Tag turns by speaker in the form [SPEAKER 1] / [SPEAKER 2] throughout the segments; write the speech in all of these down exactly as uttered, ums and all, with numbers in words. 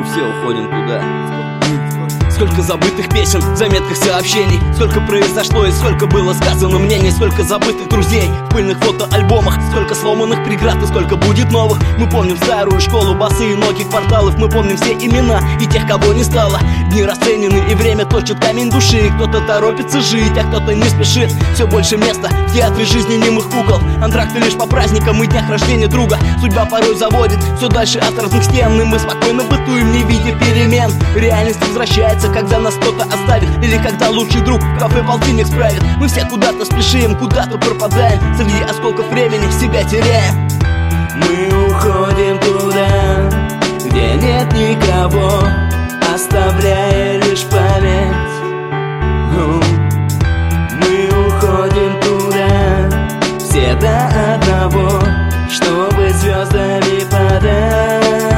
[SPEAKER 1] все уходим туда. Сколько забытых песен, заметных сообщений, сколько произошло и сколько было сказано мнений, сколько забытых друзей в пыльных фотоальбомах, сколько сломанных преград и сколько будет новых. Мы помним старую школу, босые ноги кварталов, мы помним все имена и тех, кого не стало. Дни расценены и время точит камень души. Кто-то торопится жить, а кто-то не спешит. Все больше места в театре жизни немых кукол. Антракты лишь по праздникам и днях рождения друга. Судьба порой заводит все дальше от разных стен, и мы спокойно бытуем, не видя перемен. Реальность возвращается, когда нас кто-то оставит, или когда лучший друг в кафе полтинник справит. Мы все куда-то спешим, куда-то пропадаем, среди осколков времени себя теряем.
[SPEAKER 2] Мы уходим туда, где нет никого, оставляя лишь память. Мы уходим туда, все до одного, чтобы звездами падать.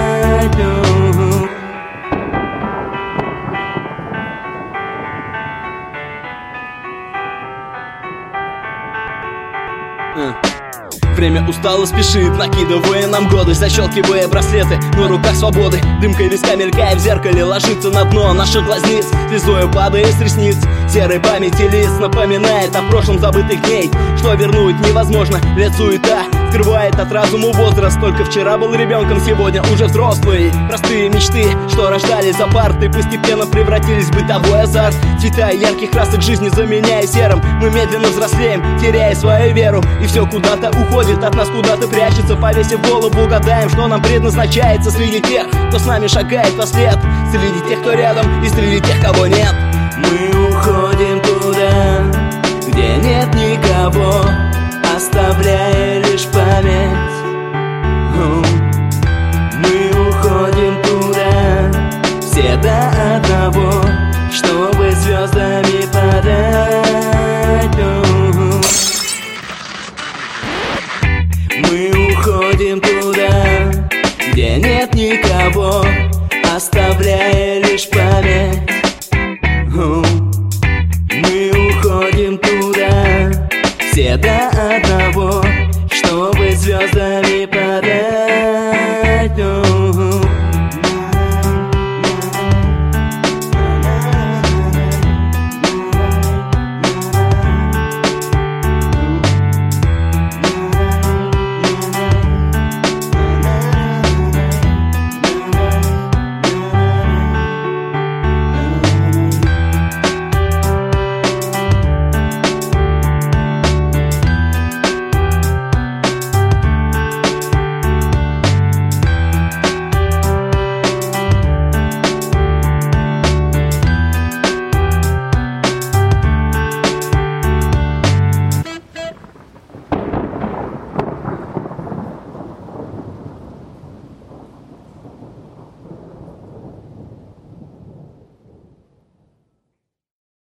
[SPEAKER 1] Время устало спешит, накидывая нам годы, защелкивая браслеты на руках свободы. Дымка виска, мелькая в зеркале, ложится на дно наших глазниц, слезою падая с ресниц. Серой памяти лист напоминает о прошлом забытых дней, что вернуть невозможно, лет суета скрывает от разума возраст. Только вчера был ребенком, сегодня уже взрослый. Простые мечты, что рождались за партой, постепенно превратились в бытовой азарт. Цвета ярких красок жизни заменяя серым, мы медленно взрослеем, теряя свою веру. И все куда-то уходит, от нас куда-то прячется. Повесив голову, гадаем, что нам предназначается. Среди тех, кто с нами шагает во след, среди тех, кто рядом, и среди тех, кого нет.
[SPEAKER 2] Мы уходим туда, где нет никого, оставляя лишь память. Мы уходим туда, все до одного, чтобы звездами падать. Мы уходим туда, где нет никого, оставляя лишь память. Мы уходим туда, все до одного, чтобы звезды